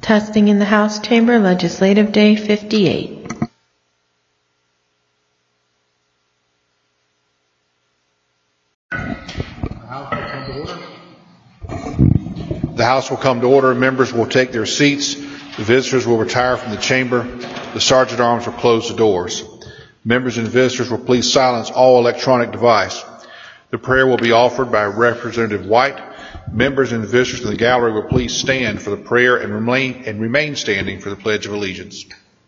Testing in the House Chamber, Legislative Day 58. The House will come to order. Members will take their seats. The visitors will retire from the chamber. The Sergeant at Arms will close the doors. Members and visitors will please silence all electronic device. The prayer will be offered by Representative White. Members and visitors in the gallery will please stand for the prayer and remain standing for the Pledge of Allegiance.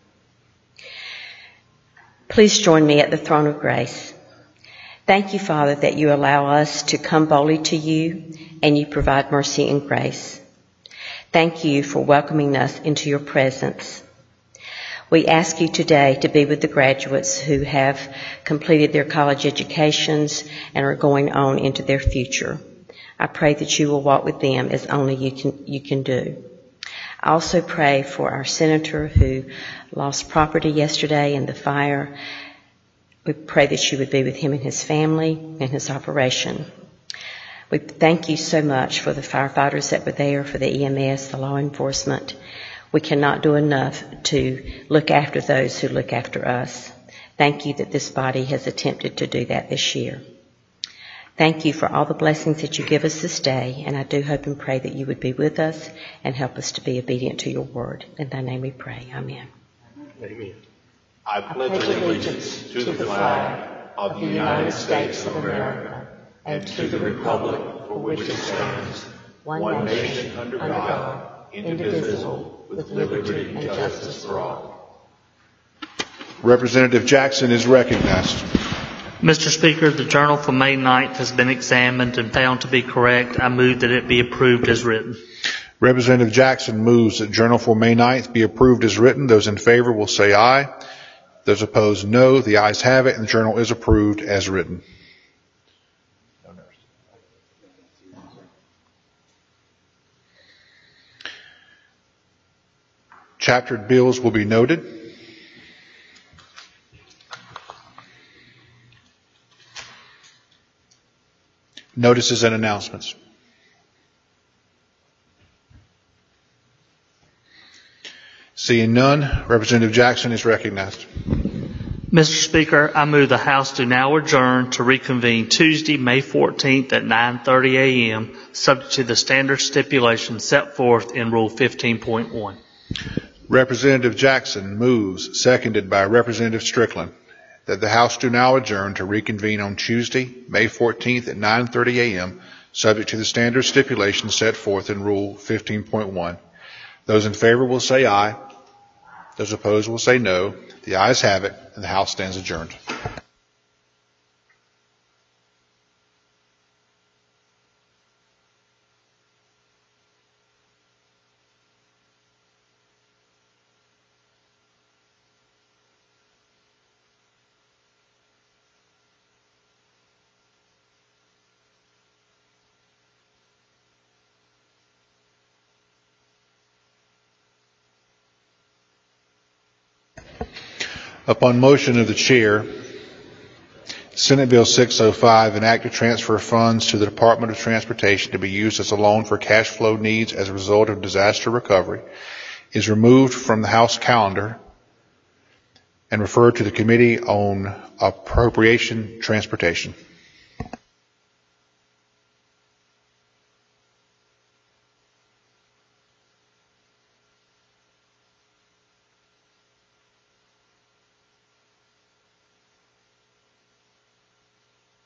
Please join me at the throne of grace. Thank you, Father, that you allow us to come boldly to you and you provide mercy and grace. Thank you for welcoming us into your presence. We ask you today to be with the graduates who have completed their college educations and are going on into their future. I pray that you will walk with them as only you can do. I also pray for our senator who lost property yesterday in the fire. We pray that you would be with him and his family and his operation. We thank you so much for the firefighters that were there, for the EMS, the law enforcement. We cannot do enough to look after those who look after us. Thank you that this body has attempted to do that this year. Thank you for all the blessings that you give us this day, and I do hope and pray that you would be with us and help us to be obedient to your word. In thy name we pray. Amen. Amen. I pledge allegiance to the flag of the United States of America and to the republic for which it stands, one nation under God, indivisible, with liberty and justice for all. Representative Jackson is recognized. Mr. Speaker, the journal for May 9th has been examined and found to be correct. I move that it be approved as written. Representative Jackson moves that journal for May 9th be approved as written. Those in favor will say aye. Those opposed, no. The ayes have it, and the journal is approved as written. Chaptered bills will be noted. Notices and announcements. Seeing none, Representative Jackson is recognized. Mr. Speaker, I move the House do now adjourn to reconvene Tuesday, May 14th at 9:30 a.m., subject to the standard stipulations set forth in Rule 15.1. Representative Jackson moves, seconded by Representative Strickland, that the House do now adjourn to reconvene on Tuesday, May 14th at 9:30 a.m., subject to the standard stipulations set forth in Rule 15.1. Those in favor will say aye. Those opposed will say no. The ayes have it, and the House stands adjourned. Upon motion of the Chair, Senate Bill 605, an act to transfer funds to the Department of Transportation to be used as a loan for cash flow needs as a result of disaster recovery, is removed from the House calendar and referred to the Committee on Appropriation Transportation.